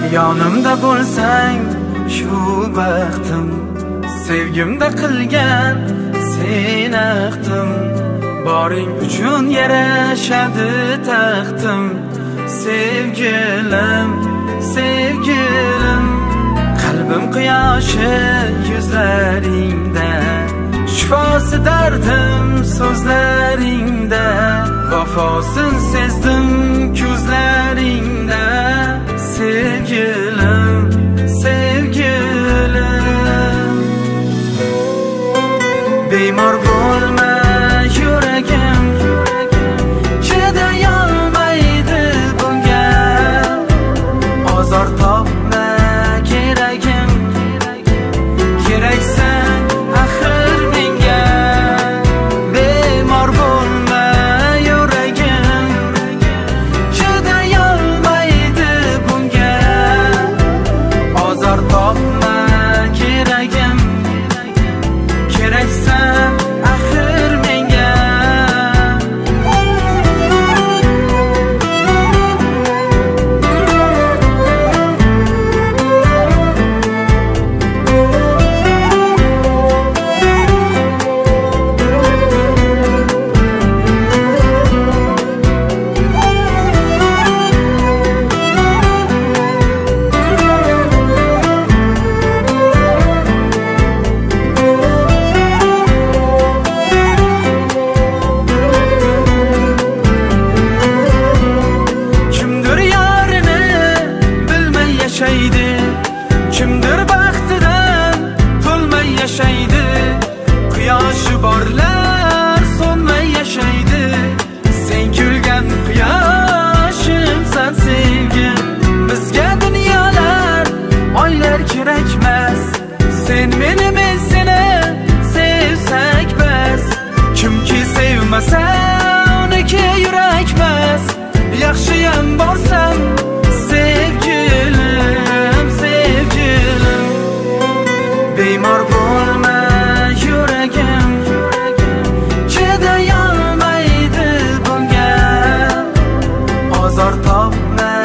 Yonimda bo'lsang shu baxtim, sevgimda qilgan sen aqtim. Boring uchun yarashadi taxtim, sevgilim, sevgilim. Qalbim quyoshi yuzlaringda, shifosi dardim so'zlaringda. Vafosin sezdim ko'zlaringda, sevgilim, sevgilim. Bemor bo'lma yuragim, chidayolmaydi bunga. Ozor topma keragim, keraksan axir menga. Bemor bo'lma yuragim, chidayolmaydi bunga. Ozor topma keragim, keraksan axir menga. Kimdir baxtidan to'lmay yashaydi, quyoshi borlar so'nmay yashaydi. Sen kulgan quyoshimsan sevgim, bizga dunyolar oylar kerakmas. Sen meni, men seni sevsak bas. Kimki sevmasa uniki yurakmas. Yaxshiyam borsam sevgilim, sevgilim. Bemor bo'lma yuragim, chidayolmaydi bunga. Ozor topma